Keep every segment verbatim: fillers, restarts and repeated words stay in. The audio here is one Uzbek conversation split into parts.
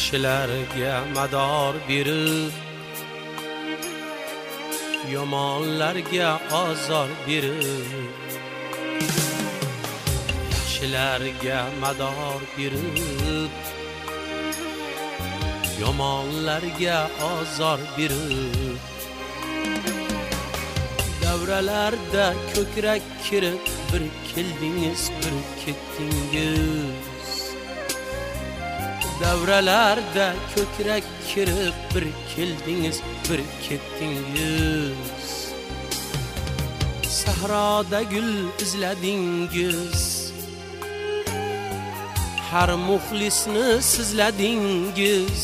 kishilarga mador berib, yomonlarga ozor berib, yaxshilarga mador berib, yomonlarga ozor berib, davralarda ko'krak kirib, bir keldingiz, bir ketdingiz. Davralarda ko'krak kirib, bir keldingiz, bir ketdingiz. Sahroda gul izladingiz, har muxlisni sizladingiz.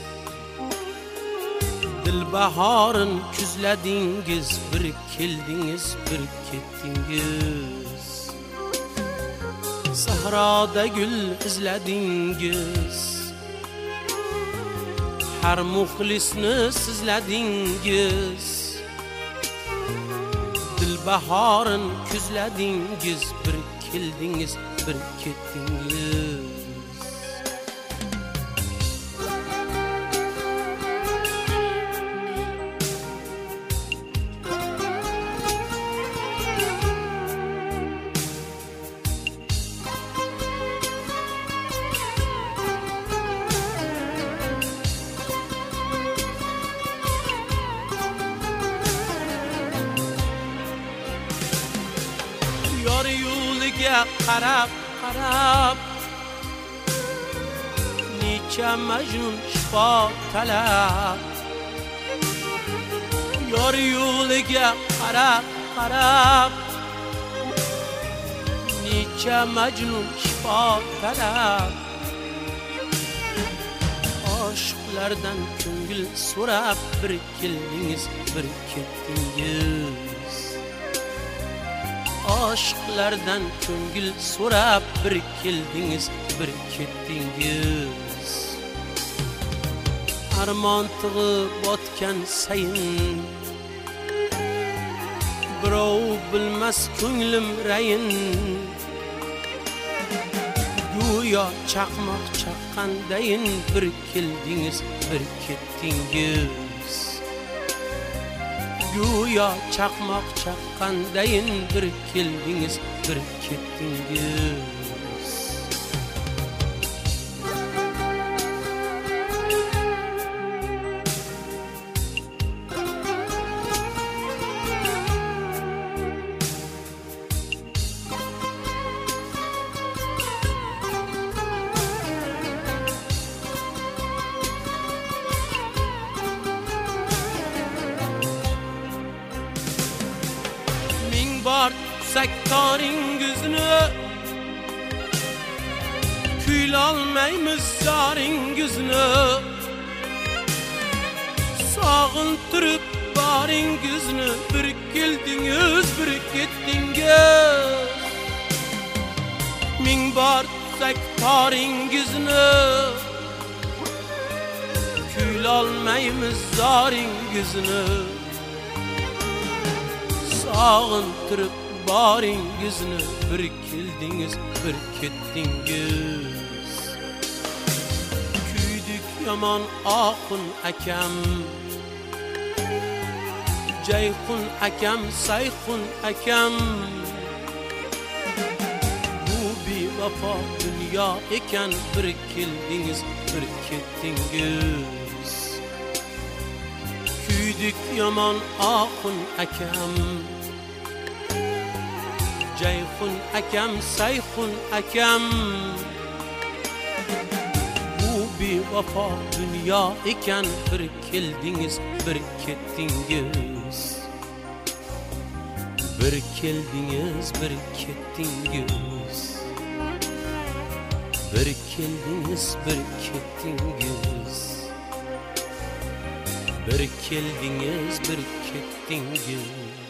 Dilbahorin kuzladingiz, bir keldingiz, bir ketdingiz. Sahroda gul izladingiz, har muxlisni sizladingiz. Dilbahorin kuzladingiz, bir keldingiz, bir ketdingiz. Yor yo'liga qarab qarab, necha majnun shifo talab. Yor yo'liga qarab qarab, necha majnun shifo talab. Oshiqlardan ko'ngil so'rab, bir keldingiz, bir ketdingiz. Aşklardan ko'ngil so'rab, bir keldingiz, bir ketdingiz. Armon tig'i botgan sayin, birov bilmas ko'nglim rayin. Go'yo chaqmoq chaqqandayin, bir keldingiz, bir ketdingiz. Go'yo chaqmoq chaqqandayin, bir keldingiz, bir ketdingiz. Bor saktoringizni, kuylolmaymiz zoringizni. Sog'intirib boringizni, bir keldingiz, bir ketdingiz. Ming bor saktoringizni, kuylolmaymiz zoringizni. Sog'intirib boringizni, bir keldingiz, bir ketdingiz. Kuydik yomon oxun akam, Jayxun akam, Sayxun akam. Bu bevafo dunyo ekan, bir keldingiz, bir ketdingiz. Kuydik yomon oxun akam, Jayxun akam, Sayxun akam. Bu bevafo dunyo ekan, bir keldingiz, bir ketdingiz. Bir keldingiz, bir ketdingiz. Bir keldingiz, bir ketdingiz. Bir keldingiz, bir ketdingiz.